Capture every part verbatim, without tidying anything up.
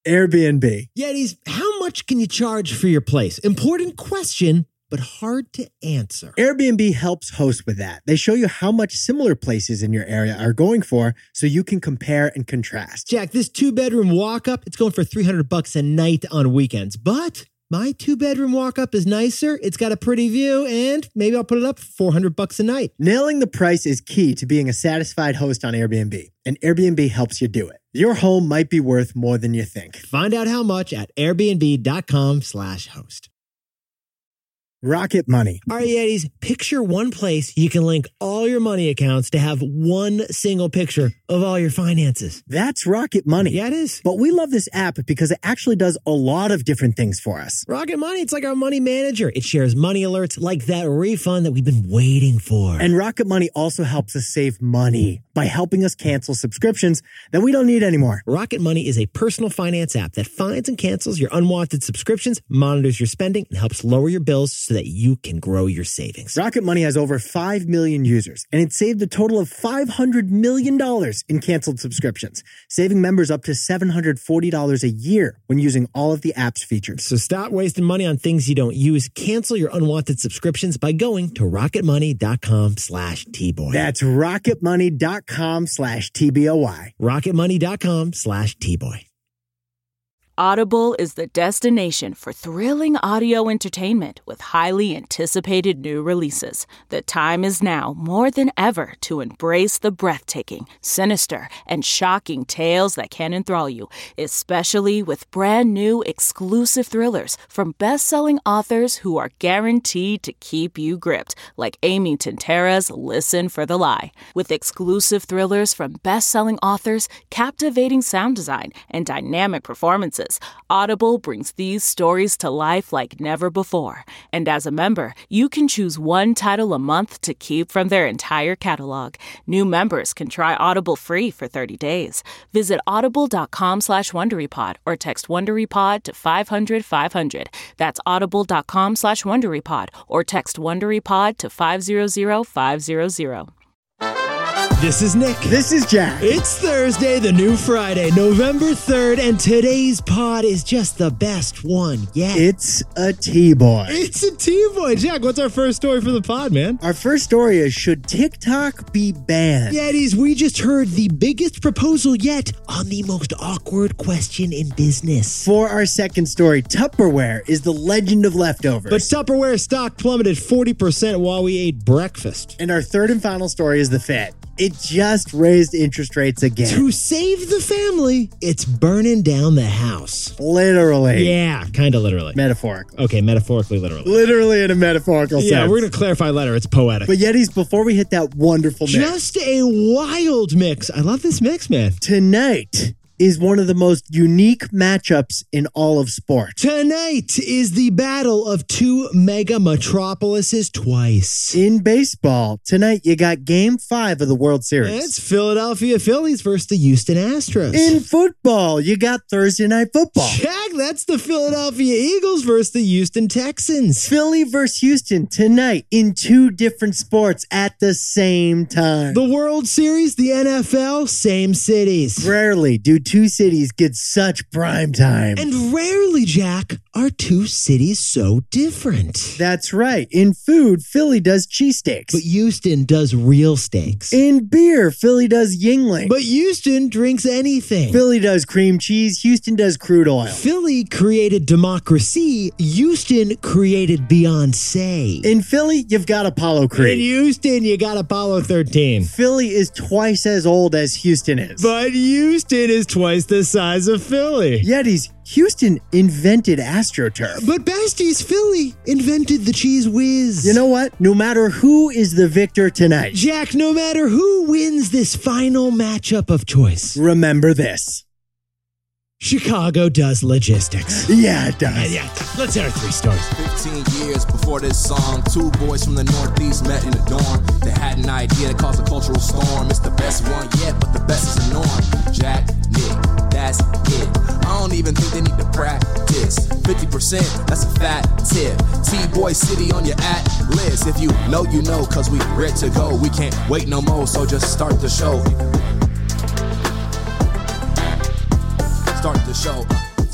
Airbnb. Yetis, how much can you charge for your place? Important question, but hard to answer. Airbnb helps host with that. They show you how much similar places in your area are going for so you can compare and contrast. Jack, this two-bedroom walk-up, it's going for three hundred bucks a night on weekends, but my two-bedroom walk-up is nicer, it's got a pretty view, and maybe I'll put it up for four hundred bucks a night. Nailing the price is key to being a satisfied host on Airbnb, and Airbnb helps you do it. Your home might be worth more than you think. Find out how much at airbnb.com slash host. Rocket Money. All right, Yetis, picture one place you can link all your money accounts to have one single picture of all your finances. That's Rocket Money. Yeah, it is. But we love this app because it actually does a lot of different things for us. Rocket Money, it's like our money manager. It shares money alerts like that refund that we've been waiting for. And Rocket Money also helps us save money by helping us cancel subscriptions that we don't need anymore. Rocket Money is a personal finance app that finds and cancels your unwanted subscriptions, monitors your spending, and helps lower your bills so that you can grow your savings. Rocket Money has over five million users, and it saved a total of five hundred million dollars in canceled subscriptions, saving members up to seven hundred forty dollars a year when using all of the app's features. So stop wasting money on things you don't use. Cancel your unwanted subscriptions by going to rocketmoney.com slash T-Boy. That's rocketmoney.com slash T-B-O-Y. rocketmoney.com slash T-Boy. Audible is the destination for thrilling audio entertainment with highly anticipated new releases. The time is now more than ever to embrace the breathtaking, sinister, and shocking tales that can enthrall you, especially with brand new exclusive thrillers from best-selling authors who are guaranteed to keep you gripped, like Amy Tintera's Listen for the Lie. With exclusive thrillers from best-selling authors, captivating sound design, and dynamic performances, Audible brings these stories to life like never before. And as a member, you can choose one title a month to keep from their entire catalog. New members can try Audible free for thirty days. Visit audible.com slash WonderyPod or text WonderyPod to five hundred five hundred. That's audible.com slash WonderyPod or text WonderyPod to five hundred five hundred. This is Nick. This is Jack. It's Thursday, the new Friday, November third, and today's pod is just the best one yet. It's a T-Boy. It's a T-Boy. Jack, what's our first story for the pod, man? Our first story is, should TikTok be banned? Yetis, we just heard the biggest proposal yet on the most awkward question in business. For our second story, Tupperware is the legend of leftovers. But Tupperware stock plummeted forty percent while we ate breakfast. And our third and final story is the Fed. It just raised interest rates again. To save the family, it's burning down the house. Literally. Yeah, kind of literally. Metaphorically. Okay, metaphorically, literally. Literally in a metaphorical sense. Yeah, we're going to clarify later. It's poetic. But Yetis, before we hit that wonderful mix. Just a wild mix. I love this mix, man. Tonight is one of the most unique matchups in all of sports. Tonight is the battle of two mega metropolises twice. In baseball, tonight you got game five of the World Series. It's Philadelphia Phillies versus the Houston Astros. In football, you got Thursday Night Football. Jack, that's the Philadelphia Eagles versus the Houston Texans. Philly versus Houston tonight in two different sports at the same time. The World Series, the N F L, same cities. Rarely do two cities get such prime time. And rarely, Jack, are two cities so different. That's right. In food, Philly does cheesesteaks. But Houston does real steaks. In beer, Philly does Yingling. But Houston drinks anything. Philly does cream cheese. Houston does crude oil. Philly created democracy. Houston created Beyonce. In Philly, you've got Apollo Creed. In Houston, you got Apollo thirteen. Philly is twice as old as Houston is. But Houston is twice the size of Philly. Yetis, Houston invented AstroTurf. But besties, Philly invented the Cheese Whiz. You know what? No matter who is the victor tonight, Jack, no matter who wins this final matchup of choice, remember this. Chicago does logistics. Yeah, it does. Yeah, yeah. Let's hear our three stories. fifteen years before this song, two boys from the Northeast met in the dorm. They had an idea that caused a cultural storm. It's the best one yet, but the best is the norm. Jack, Nick, that's it. I don't even think they need to practice. fifty percent, that's a fat tip. T-Boy City on your at list. If you know, you know, cause we ready to go. We can't wait no more, so just start the show. Start the show.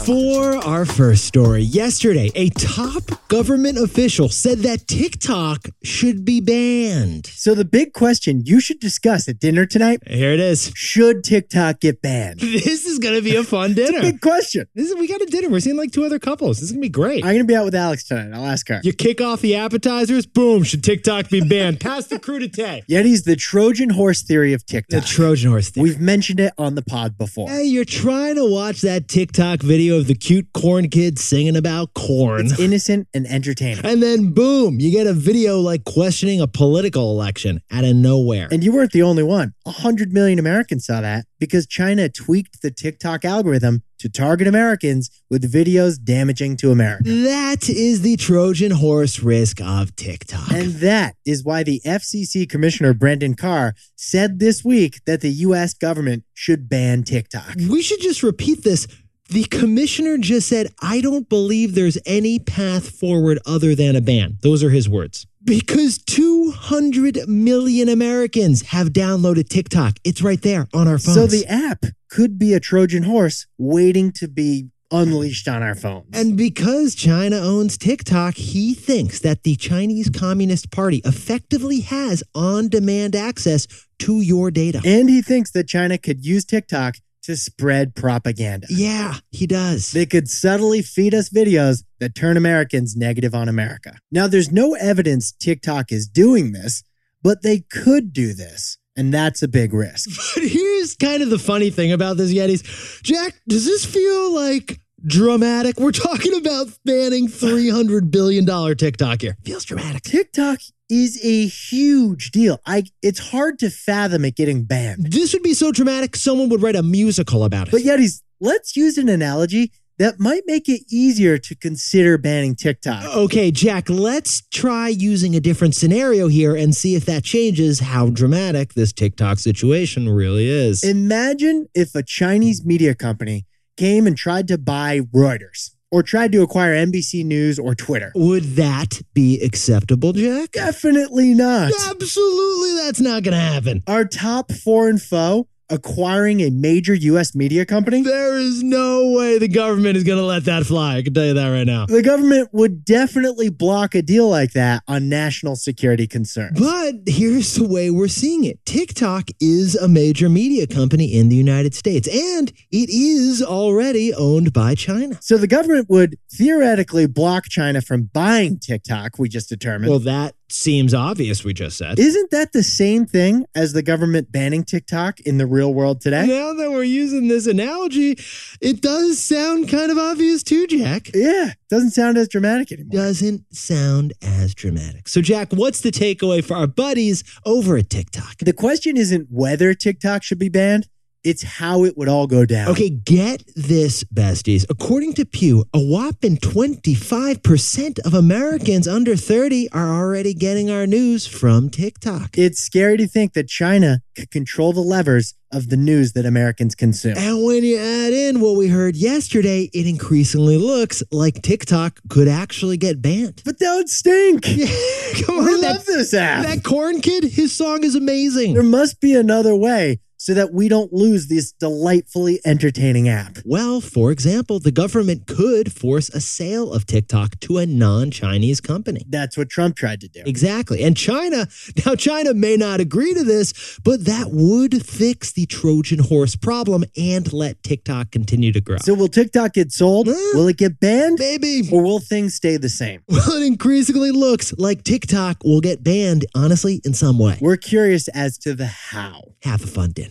For our first story, yesterday, a top government official said that TikTok should be banned. So the big question you should discuss at dinner tonight, Here it is. should TikTok get banned? This is going to be a fun dinner. Big question. This is, we got a dinner. We're seeing like two other couples. This is going to be great. I'm going to be out with Alex tonight. I'll ask her. You kick off the appetizers, boom, should TikTok be banned? Pass the crudité. Yeti's the Trojan horse theory of TikTok. The Trojan horse thing. We've mentioned it on the pod before. Hey, you're trying to watch that TikTok video of the cute corn kid singing about corn. It's innocent and entertaining. And then boom, you get a video like questioning a political election out of nowhere. And you weren't the only one. A hundred million Americans saw that because China tweaked the TikTok algorithm to target Americans with videos damaging to America. That is the Trojan horse risk of TikTok. And that is why the F C C Commissioner Brendan Carr said this week that the U S government should ban TikTok. We should just repeat this. The commissioner just said, I don't believe there's any path forward other than a ban. Those are his words. Because two hundred million Americans have downloaded TikTok. It's right there on our phones. So the app could be a Trojan horse waiting to be unleashed on our phones. And because China owns TikTok, he thinks that the Chinese Communist Party effectively has on-demand access to your data. And he thinks that China could use TikTok to spread propaganda. Yeah, he does. They could subtly feed us videos that turn Americans negative on America. Now, there's no evidence TikTok is doing this, but they could do this. And that's a big risk. But here's kind of the funny thing about this, Yetis. Jack, does this feel like dramatic? We're talking about banning three hundred billion dollars TikTok here. Feels dramatic. TikTok is a huge deal. I It's hard to fathom it getting banned. This would be so dramatic, someone would write a musical about it. But Yetis, let's use an analogy that might make it easier to consider banning TikTok. Okay, Jack, let's try using a different scenario here and see if that changes how dramatic this TikTok situation really is. Imagine if a Chinese media company came and tried to buy Reuters or tried to acquire N B C News or Twitter. Would that be acceptable, Jack? Definitely not. Absolutely, that's not going to happen. Our top foreign foe acquiring a major U S media company? There is no way the government is going to let that fly. I can tell you that right now. The government would definitely block a deal like that on national security concerns. But here's the way we're seeing it. TikTok is a major media company in the United States, and it is already owned by China. So the government would theoretically block China from buying TikTok, we just determined. Well, that seems obvious, we just said. Isn't that the same thing as the government banning TikTok in the real world today? Now that we're using this analogy, it does sound kind of obvious too, Jack. Yeah, doesn't sound as dramatic anymore. Doesn't sound as dramatic. So, Jack, what's the takeaway for our buddies over at TikTok? The question isn't whether TikTok should be banned. It's how it would all go down. Okay, get this, besties. According to Pew, a whopping twenty-five percent of Americans under thirty are already getting our news from TikTok. It's scary to think that China could control the levers of the news that Americans consume. And when you add in what we heard yesterday, it increasingly looks like TikTok could actually get banned. But that would stink. Yeah, come on. We that, love this app. That corn kid, his song is amazing. There must be another way so that we don't lose this delightfully entertaining app. Well, for example, the government could force a sale of TikTok to a non-Chinese company. That's what Trump tried to do. Exactly. And China, now China may not agree to this, but that would fix the Trojan horse problem and let TikTok continue to grow. So will TikTok get sold? Uh, will it get banned? Maybe. Or will things stay the same? Well, it increasingly looks like TikTok will get banned, honestly, in some way. We're curious as to the how. Have a fun dinner.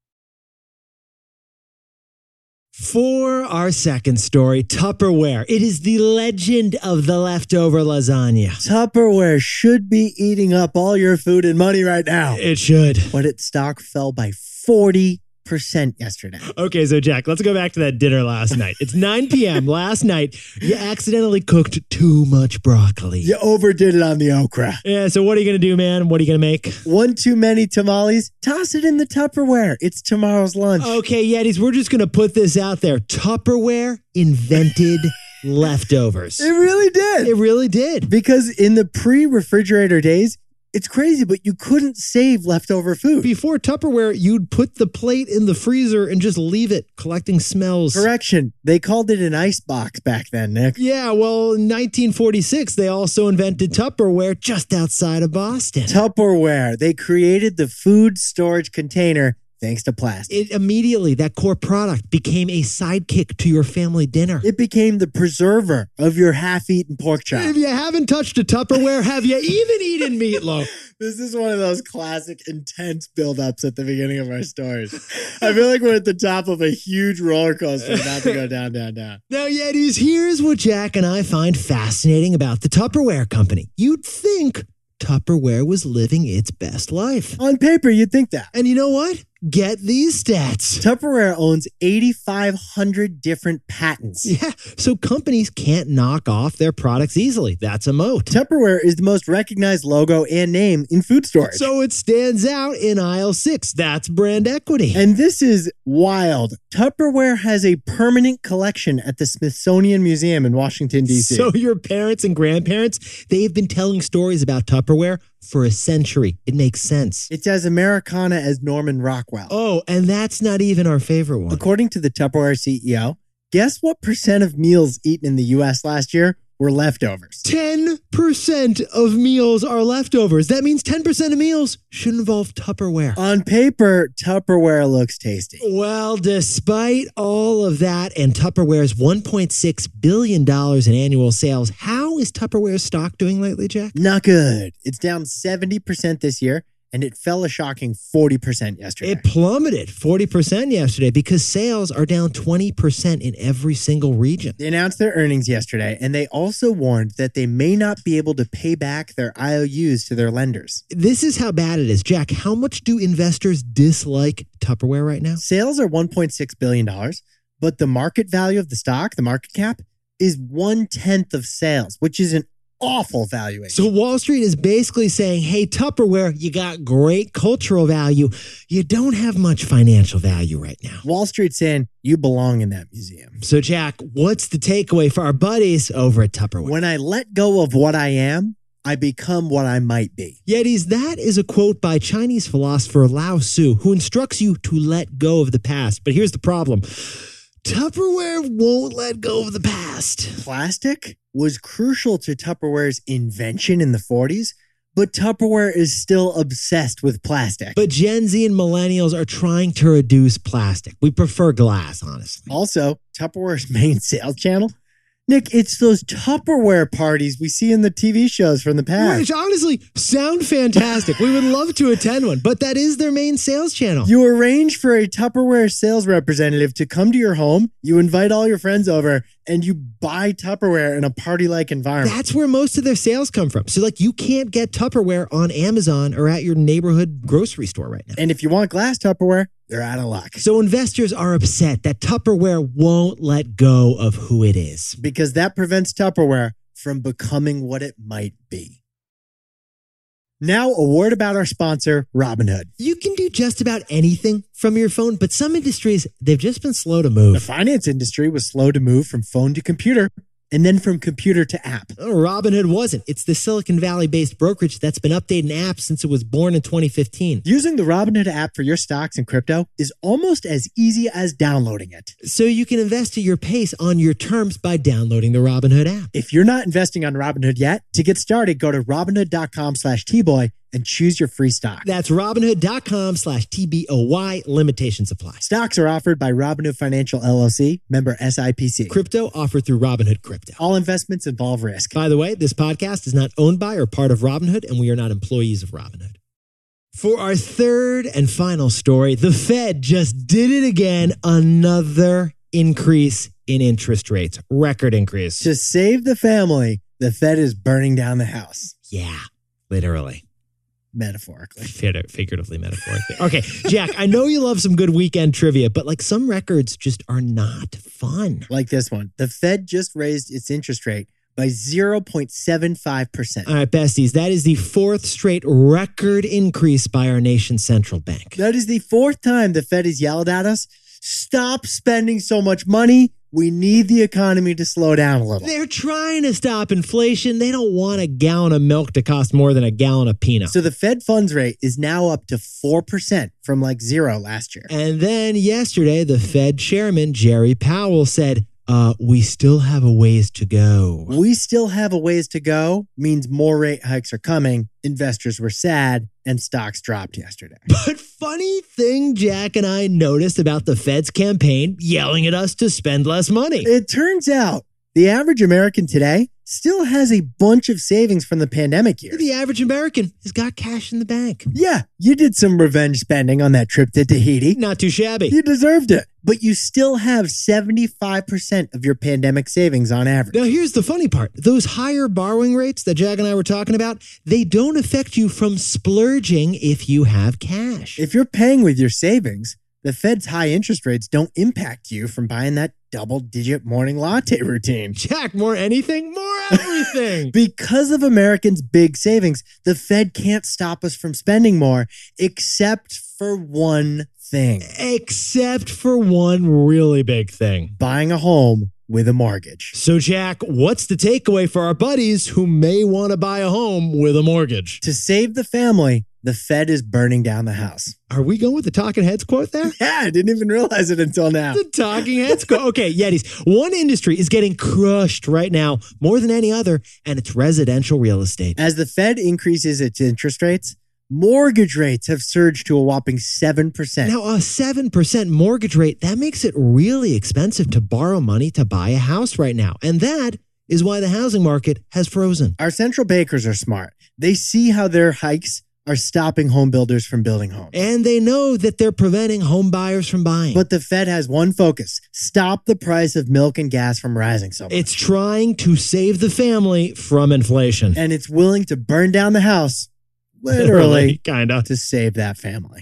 For our second story, Tupperware. It is the legend of the leftover lasagna. Tupperware should be eating up all your food and money right now. It should. But its stock fell by forty percent yesterday. Okay, so Jack, let's go back to that dinner last night. It's nine p.m. last night. You accidentally cooked too much broccoli. You overdid it on the okra. Yeah, so what are you going to do, man? What are you going to make? One too many tamales? Toss it in the Tupperware. It's tomorrow's lunch. Okay, Yetis, we're just going to put this out there. Tupperware invented leftovers. It really did. It really did. Because in the pre-refrigerator days, It's crazy, but you couldn't save leftover food. Before Tupperware, you'd put the plate in the freezer and just leave it, collecting smells. Correction. They called it an ice box back then, Nick. Yeah, well, in nineteen forty-six, they also invented Tupperware just outside of Boston. Tupperware. They created the food storage container thanks to plastic. It immediately, that core product became a sidekick to your family dinner. It became the preserver of your half-eaten pork chop. If you haven't touched a Tupperware, have you even eaten meatloaf? This is one of those classic intense build-ups at the beginning of our stories. I feel like we're at the top of a huge roller coaster about to go down, down, down. Now, Yetis, here's what Jack and I find fascinating about the Tupperware company. You'd think Tupperware was living its best life. On paper, you'd think that. And you know what? Get these stats. Tupperware owns eighty-five hundred different patents. Yeah, so companies can't knock off their products easily. That's a moat. Tupperware is the most recognized logo and name in food storage. So it stands out in aisle six. That's brand equity. And this is wild. Tupperware has a permanent collection at the Smithsonian Museum in Washington, D C. So your parents and grandparents, they've been telling stories about Tupperware for a century. It makes sense. It's as Americana as Norman Rockwell. Oh, and that's not even our favorite one. According to the Tupperware C E O, guess what percent of meals eaten in the U S last year were leftovers? ten percent of meals are leftovers. That means ten percent of meals should involve Tupperware. On paper, Tupperware looks tasty. Well, despite all of that and Tupperware's one point six billion dollars in annual sales, how is Tupperware's stock doing lately, Jack? Not good. It's down seventy percent this year, and it fell a shocking forty percent yesterday. It plummeted forty percent yesterday because sales are down twenty percent in every single region. They announced their earnings yesterday, and they also warned that they may not be able to pay back their I O Us to their lenders. This is how bad it is. Jack, how much do investors dislike Tupperware right now? Sales are one point six billion dollars, but the market value of the stock, the market cap, is one-tenth of sales, which is an awful valuation. So Wall Street is basically saying, hey, Tupperware, you got great cultural value. You don't have much financial value right now. Wall Street's saying you belong in that museum. So, Jack, what's the takeaway for our buddies over at Tupperware? When I let go of what I am, I become what I might be. Yetis, that is a quote by Chinese philosopher Lao Tzu, who instructs you to let go of the past. But here's the problem. Tupperware won't let go of the past. Plastic was crucial to Tupperware's invention in the forties, but Tupperware is still obsessed with plastic. But Gen Z and millennials are trying to reduce plastic. We prefer glass, honestly. Also, Tupperware's main sales channel, Nick, it's those Tupperware parties we see in the T V shows from the past. Which honestly sound fantastic. We would love to attend one, but that is their main sales channel. You arrange for a Tupperware sales representative to come to your home, you invite all your friends over, and you buy Tupperware in a party-like environment. That's where most of their sales come from. So, like, you can't get Tupperware on Amazon or at your neighborhood grocery store right now. And if you want glass Tupperware, you're out of luck. So investors are upset that Tupperware won't let go of who it is. Because that prevents Tupperware from becoming what it might be. Now, a word about our sponsor, Robinhood. You can do just about anything from your phone, but some industries, they've just been slow to move. The finance industry was slow to move from phone to computer, and then from computer to app. Oh, Robinhood wasn't. It's the Silicon Valley-based brokerage that's been updating apps since it was born in twenty fifteen. Using the Robinhood app for your stocks and crypto is almost as easy as downloading it. So you can invest at your pace on your terms by downloading the Robinhood app. If you're not investing on Robinhood yet, to get started, go to Robinhood.com slash T-Boy and choose your free stock. That's Robinhood.com slash T B O Y. Limitations apply. Stocks are offered by Robinhood Financial L L C, member S I P C. Crypto offered through Robinhood Crypto. All investments involve risk. By the way, this podcast is not owned by or part of Robinhood, and we are not employees of Robinhood. For our third and final story, the Fed just did it again. Another increase in interest rates. Record increase. To save the family, the Fed is burning down the house. Yeah, literally. Metaphorically. Figuratively, metaphorically. Okay, Jack, I know you love some good weekend trivia, but like some records just are not fun. Like this one. The Fed just raised its interest rate by zero point seven five percent. All right, besties, that is the fourth straight record increase by our nation's central bank. That is the fourth time the Fed has yelled at us, stop spending so much money, We need the economy to slow down a little. They're trying to stop inflation. They don't want a gallon of milk to cost more than a gallon of peanut. So the Fed funds rate is now up to four percent from like zero last year. And then yesterday, the Fed chairman, Jerry Powell, said, uh, we still have a ways to go. We still have a ways to go means more rate hikes are coming. Investors were sad and stocks dropped yesterday. But funny thing Jack and I noticed about the Fed's campaign yelling at us to spend less money. It turns out the average American today still has a bunch of savings from the pandemic years. The average American has got cash in the bank. Yeah, you did some revenge spending on that trip to Tahiti. Not too shabby. You deserved it. But you still have seventy-five percent of your pandemic savings on average. Now, here's the funny part. Those higher borrowing rates that Jack and I were talking about, they don't affect you from splurging if you have cash. If you're paying with your savings, the Fed's high interest rates don't impact you from buying that double-digit morning latte routine. Jack, more anything, more everything. Because of Americans' big savings, the Fed can't stop us from spending more, except for one thing. Except for one really big thing. Buying a home with a mortgage. So, Jack, what's the takeaway for our buddies who may want to buy a home with a mortgage? To save the family, the Fed is burning down the house. Are we going with the Talking Heads quote there? Yeah, I didn't even realize it until now. The Talking Heads quote. Okay, Yetis. One industry is getting crushed right now more than any other, and it's residential real estate. As the Fed increases its interest rates, mortgage rates have surged to a whopping seven percent. Now, a seven percent mortgage rate, that makes it really expensive to borrow money to buy a house right now. And that is why the housing market has frozen. Our central bankers are smart. They see how their hikes are stopping home builders from building homes. And they know that they're preventing home buyers from buying. But the Fed has one focus: stop the price of milk and gas from rising so much. It's trying to save the family from inflation. And it's willing to burn down the house, literally, kind of, to save that family.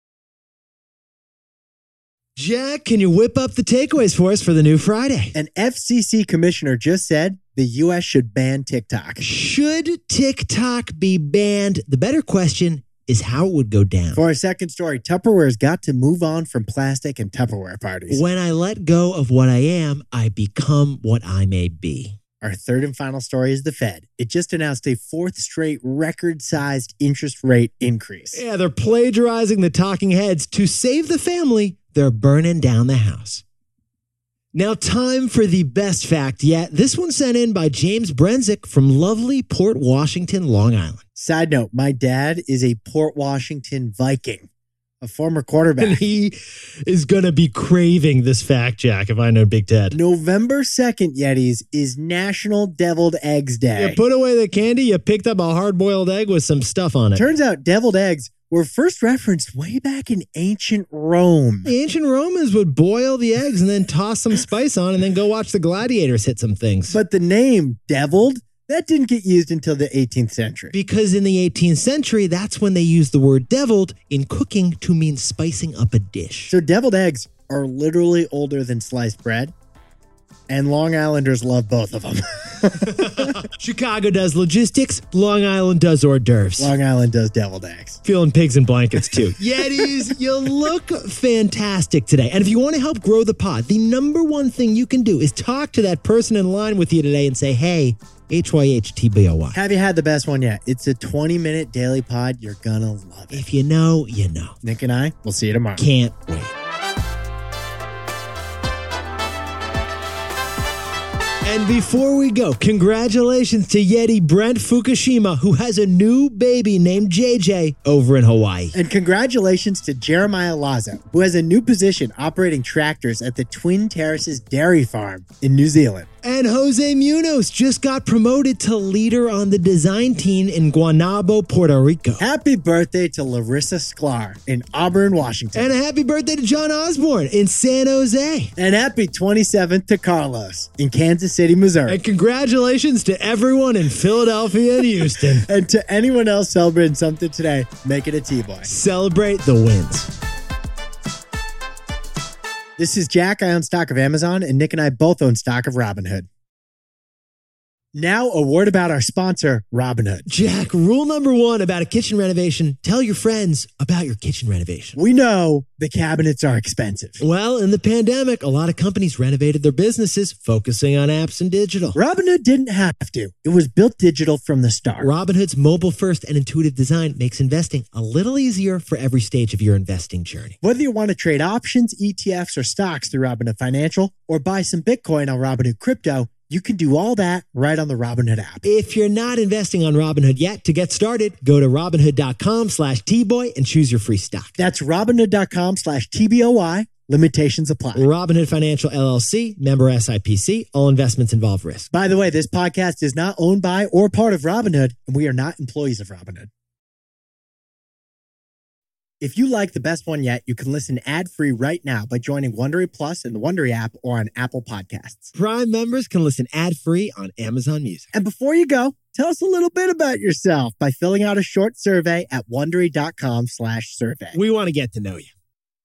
Jack, can you whip up the takeaways for us for the new Friday? An F C C commissioner just said the U S should ban TikTok. Should TikTok be banned? The better question is how it would go down. For our second story, Tupperware's got to move on from plastic and Tupperware parties. When I let go of what I am, I become what I may be. Our third and final story is the Fed. It just announced a fourth straight record-sized interest rate increase. Yeah, they're plagiarizing the talking heads. To save the family, they're burning down the house. Now, time for the best fact yet. This one sent in by James Brenzick from lovely Port Washington, Long Island. Side note, my dad is a Port Washington Viking, a former quarterback. And he is going to be craving this fact, Jack, if I know Big Ted. November second, Yetis, is National Deviled Eggs Day. You put away the candy, you picked up a hard-boiled egg with some stuff on it. Turns out deviled eggs were first referenced way back in ancient Rome. The ancient Romans would boil the eggs and then toss some spice on and then go watch the gladiators hit some things. But the name deviled, that didn't get used until the eighteenth century. Because in the eighteenth century, that's when they used the word deviled in cooking to mean spicing up a dish. So deviled eggs are literally older than sliced bread, and Long Islanders love both of them. Chicago does logistics, Long Island does hors d'oeuvres. Long Island does deviled eggs. Feeling pigs in blankets too. Yetis, you look fantastic today. And if you want to help grow the pod, the number one thing you can do is talk to that person in line with you today and say, hey, H Y H T B O Y. Have you had the best one yet? It's a twenty-minute daily pod. You're gonna love it. If you know, you know. Nick and I, we'll see you tomorrow. Can't wait. And before we go, congratulations to Yeti Brent Fukushima, who has a new baby named J J over in Hawaii. And congratulations to Jeremiah Lazo, who has a new position operating tractors at the Twin Terraces Dairy Farm in New Zealand. And Jose Munoz just got promoted to leader on the design team in Guanabo, Puerto Rico. Happy birthday to Larissa Sklar in Auburn, Washington. And a happy birthday to John Osborne in San Jose. And happy twenty-seventh to Carlos in Kansas City, Missouri. And congratulations to everyone in Philadelphia and Houston. And to anyone else celebrating something today, make it a T-Boy. Celebrate the wins. This is Jack. I own stock of Amazon, and Nick and I both own stock of Robinhood. Now, a word about our sponsor, Robinhood. Jack, rule number one about a kitchen renovation, tell your friends about your kitchen renovation. We know the cabinets are expensive. Well, in the pandemic, a lot of companies renovated their businesses, focusing on apps and digital. Robinhood didn't have to. It was built digital from the start. Robinhood's mobile-first and intuitive design makes investing a little easier for every stage of your investing journey. Whether you want to trade options, E T Fs, or stocks through Robinhood Financial, or buy some Bitcoin on Robinhood Crypto, you can do all that right on the Robinhood app. If you're not investing on Robinhood yet, to get started, go to Robinhood.com slash T-Boy and choose your free stock. That's Robinhood.com slash T B O Y. Limitations apply. Robinhood Financial L L C, member S I P C. All investments involve risk. By the way, this podcast is not owned by or part of Robinhood, and we are not employees of Robinhood. If you like The Best One Yet, you can listen ad-free right now by joining Wondery Plus in the Wondery app or on Apple Podcasts. Prime members can listen ad-free on Amazon Music. And before you go, tell us a little bit about yourself by filling out a short survey at Wondery.com slash survey. We want to get to know you.